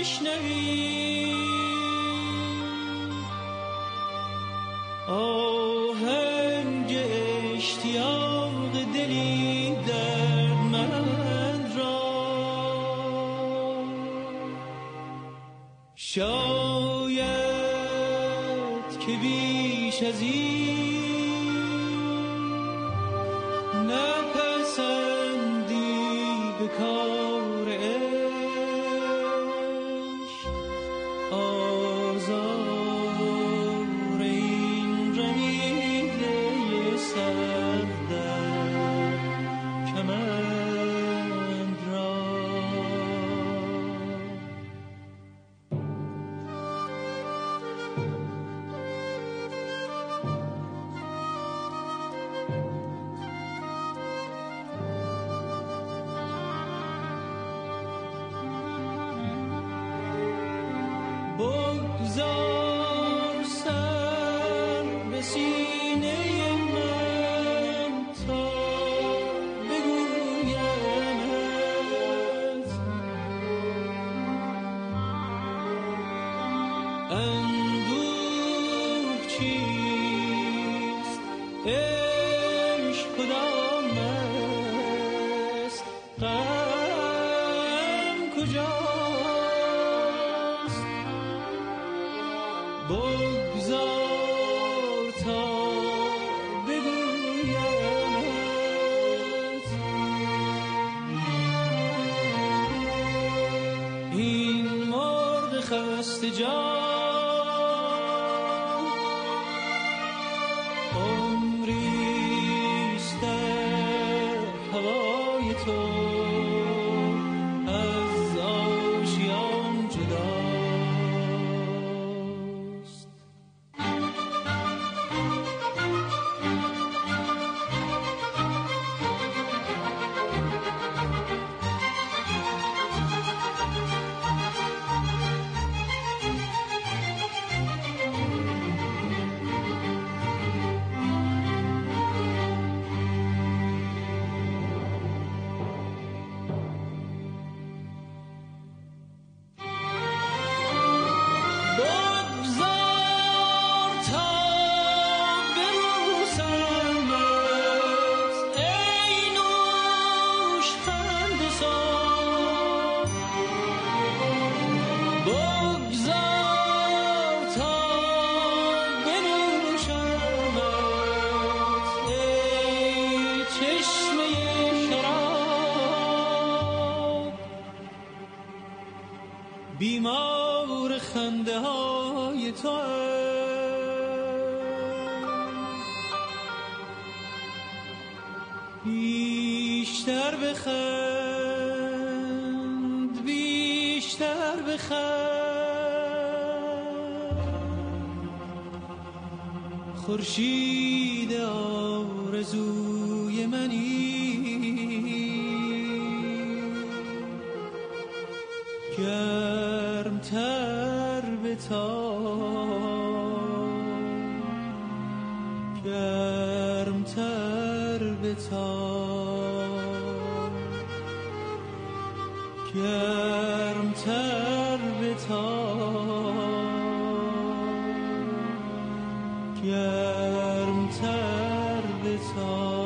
بشنوی آهنگ اشتیاق دلی دردمند را، شاید که بیش از این نپسندی به کار عشق، آزار این رمیده سر در کمند را. بگذار سر به سینه من تا بگویمت اندوه چیست، عشق کدام است، غم کجاست. بگذار تا بگویمت این مرغ خسته جان عمریست در هوای تو از آشیان جدا. بیمار خنده های تو بیشتر بخند، بیشتر بخند، خورشید آرزوی منی گرمتر بتاب، گرمتر بتاب، گرمتر بتاب، گرمتر بتاب.